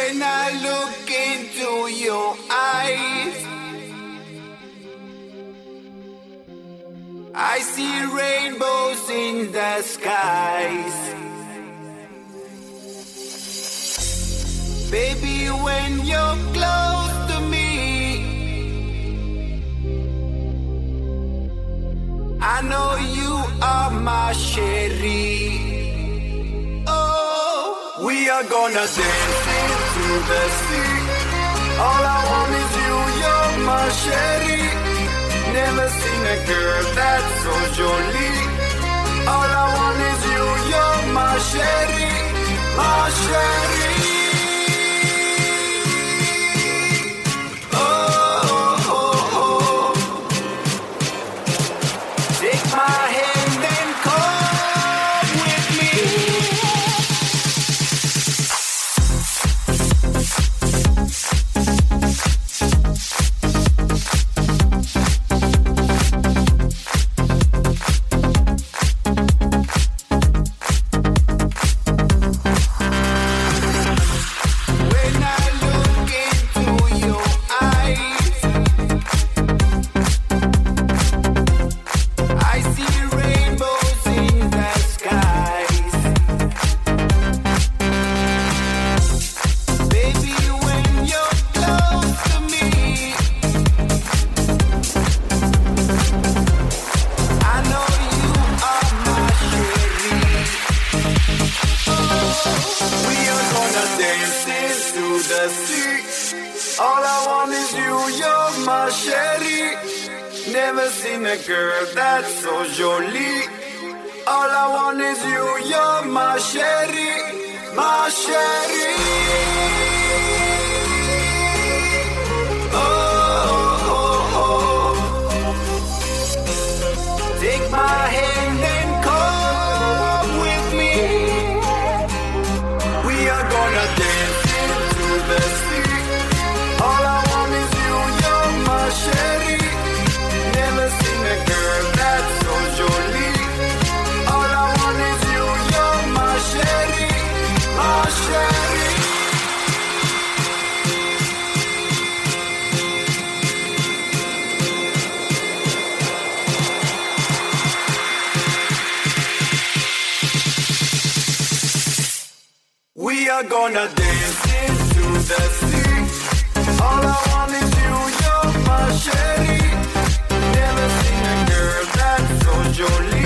When I look into your eyes, I see rainbows in the skies. Baby, when you're close to me, I know you are my Sherry. Oh, we are gonna dance into the sea. All I want is you, you're my Sherry. Never seen a girl that's so jolie. All I want is you, you're my Sherry, my Sherry. All I want is you, you're my Sherry. Never seen a girl that's so jolie. All I want is you, you're my Sherry, my Sherry. Oh, oh, oh. Take my hand and come with me. We are gonna dance into the sea. All I want is you, you're my Sherry. Never seen a girl that's so jolie. All I want is you, you're my Sherry, my Sherry. We are gonna dance into the sea. All I want is you, you're my Sherry. Never seen a girl that's so jolie.